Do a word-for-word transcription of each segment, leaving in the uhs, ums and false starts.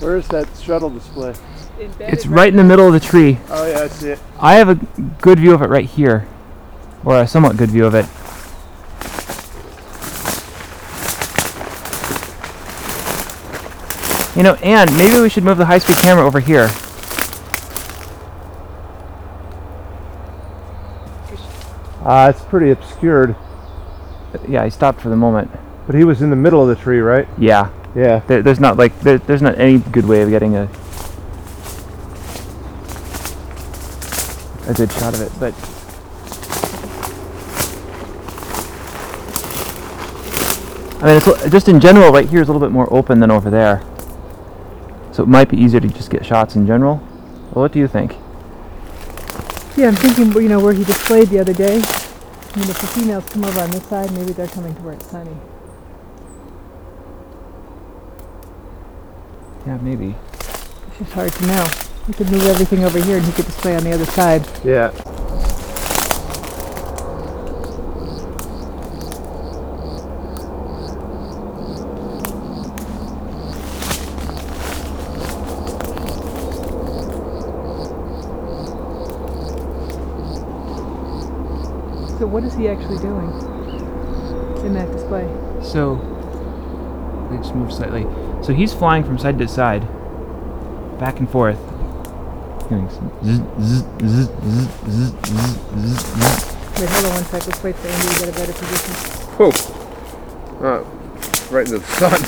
Where is that shuttle display? It's right in the middle of the tree. Oh yeah, I see it. I have a good view of it right here, or a somewhat good view of it. You know, and maybe we should move the high-speed camera over here. Uh, it's pretty obscured. Yeah, I stopped for the moment. But he was in the middle of the tree, right? Yeah. Yeah. There, there's not like there, there's not any good way of getting a a good shot of it, but I mean, it's just in general. Right here is a little bit more open than over there, so it might be easier to just get shots in general. Well, what do you think? Yeah, I'm thinking, you know, where he displayed the other day. I mean, if the females come over on this side, maybe they're coming to where it's sunny. Yeah, maybe. It's just hard to know. We could move everything over here and he could display on the other side. Yeah. So what is he actually doing in that display? So, let me just move slightly. So he's flying from side to side, back and forth. Doing some zzz, zzz, zzz, zzz, zzz, zzz, zzz, zzz. Wait, hold on one sec. Let's wait for Andy to get a better position. Whoa. Uh, right into the sun.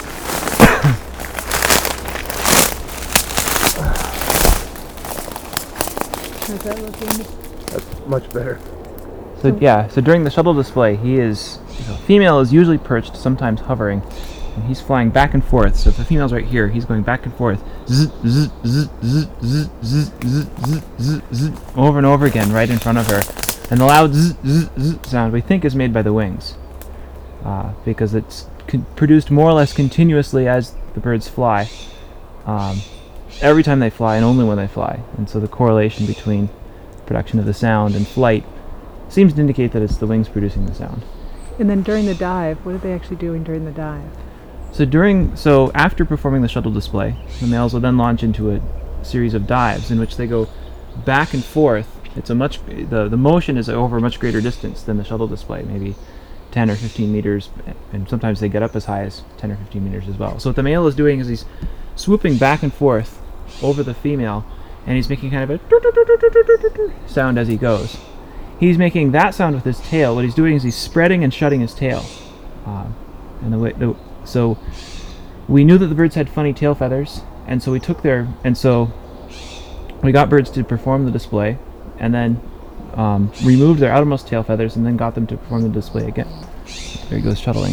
How's that looking? That's much better. So yeah, so during the shuttle display, he is, the female is usually perched, sometimes hovering, and he's flying back and forth. So if the female's right here, he's going back and forth, zzz, zzz, zzz, zzz, zzz, zzz, zzz, zzz, zzz, zzz, over and over again, right in front of her. And the loud zzz, zzz, zzz sound we think is made by the wings, uh, because it's con- produced more or less continuously as the birds fly, um, every time they fly and only when they fly. And so the correlation between production of the sound and flight seems to indicate that it's the wings producing the sound. And then during the dive, what are they actually doing during the dive? So during, so after performing the shuttle display, the males will then launch into a series of dives in which they go back and forth. It's a much, the, the motion is over a much greater distance than the shuttle display, maybe ten or fifteen meters, and sometimes they get up as high as ten or fifteen meters as well. So what the male is doing is he's swooping back and forth over the female, and he's making kind of a sound as he goes. He's making that sound with his tail. What he's doing is he's spreading and shutting his tail. Um, and the way, the, so we knew that the birds had funny tail feathers, and so we took their, and so we got birds to perform the display, and then um, removed their outermost tail feathers, and then got them to perform the display again. There he goes shuttling.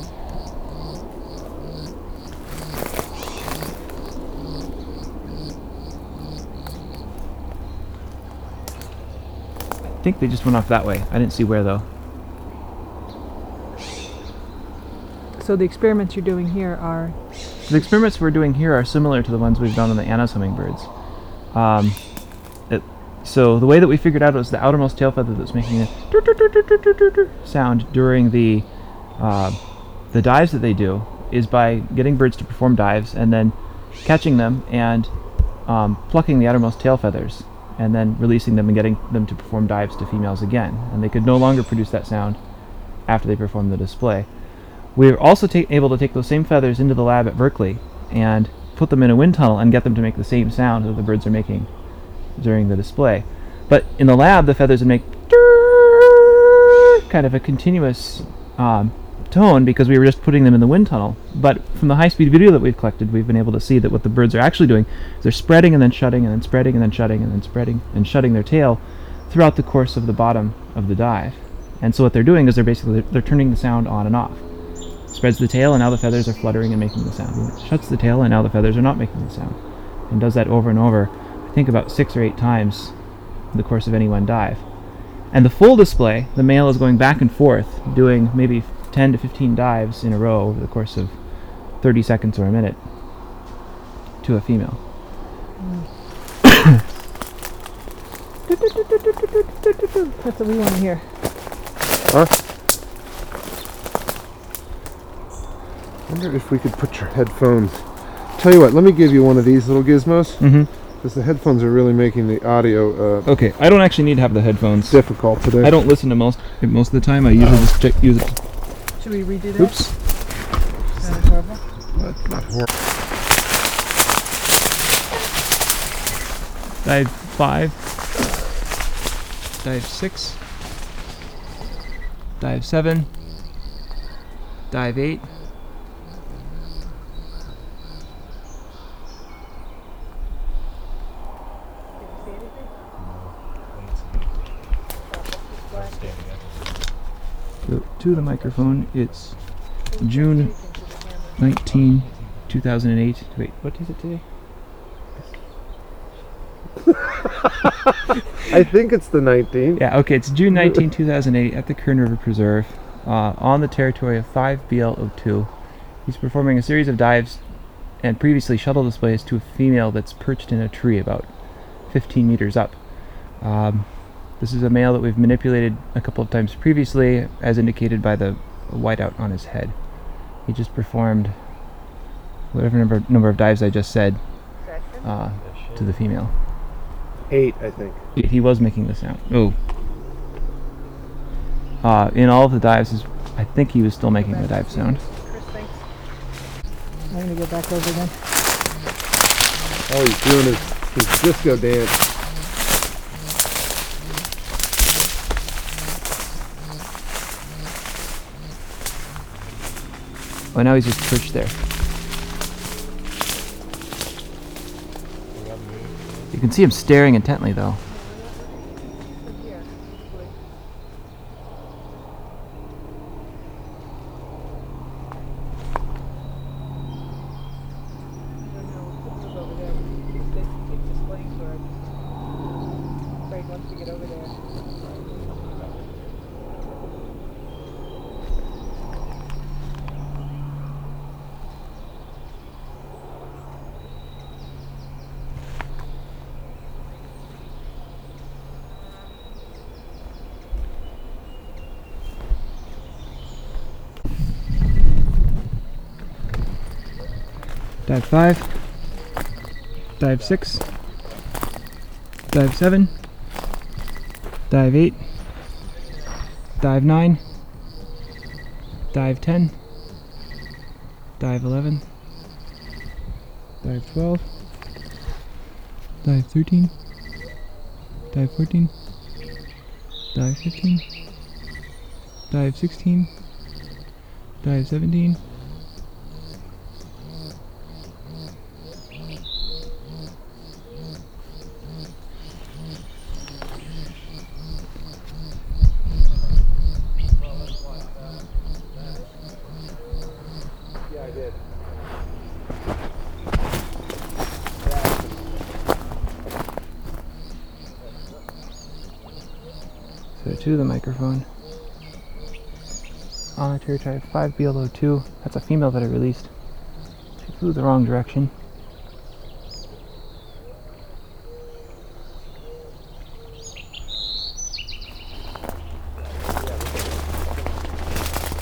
I think they just went off that way. I didn't see where though. So the experiments you're doing here are... The experiments we're doing here are similar to the ones we've done on the Anna's hummingbirds. Um, it, so the way that we figured out was the outermost tail feather that's making a sound during the uh, the dives that they do is by getting birds to perform dives and then catching them and um, plucking the outermost tail feathers, and then releasing them and getting them to perform dives to females again. And they could no longer produce that sound after they performed the display. We were also ta- able to take those same feathers into the lab at Berkeley and put them in a wind tunnel and get them to make the same sound that the birds are making during the display. But in the lab, the feathers would make kind of a continuous um, tone because we were just putting them in the wind tunnel. But from the high-speed video that we've collected, we've been able to see that what the birds are actually doing is they're spreading and then shutting and then spreading and then shutting and then spreading and shutting their tail throughout the course of the bottom of the dive. And so what they're doing is they're basically they're turning the sound on and off. Spreads the tail and now the feathers are fluttering and making the sound. And it shuts the tail and now the feathers are not making the sound. And does that over and over, I think about six or eight times in the course of any one dive. And the full display, the male is going back and forth, doing maybe ten to fifteen dives in a row over the course of thirty seconds or a minute to a female. That's what we want to hear. Huh? I wonder if we could put your headphones Tell you what, let me give you one of these little gizmos, Mm-hmm. because the headphones are really making the audio uh, Okay, I don't actually need to have the headphones. difficult today. I don't listen to most most of the time. I usually just check, use it. Should we redo that? Oops. Sounded horrible. Not, not horrible. Dive five. Dive six. Dive seven. Dive eight. So to the microphone, it's June nineteenth, two thousand eight. Wait, what is it today? I think it's the nineteenth. Yeah, okay, it's June nineteenth, two thousand eight at the Kern River Preserve uh, on the territory of five B L zero two. He's performing a series of dives and previously shuttle displays to a female that's perched in a tree about fifteen meters up. Um, this is a male that we've manipulated a couple of times previously, as indicated by the whiteout on his head. He just performed whatever number, number of dives I just said uh, to the female. Eight, I think. He was making the sound. Oh. Uh, in all of the dives, is, I think he was still making the dive sound. Chris, thanks. I'm gonna go back over again. Oh, he's doing his, his disco dance. Oh, now he's just perched there. You can see him staring intently, though. Dive five, dive six, dive seven, dive eight, dive nine, dive ten, dive eleven, dive twelve, dive thirteen, dive fourteen, dive fifteen, dive sixteen, dive seventeen, So to the microphone. On the territory of five B L zero two. That's a female that I released. She flew the wrong direction.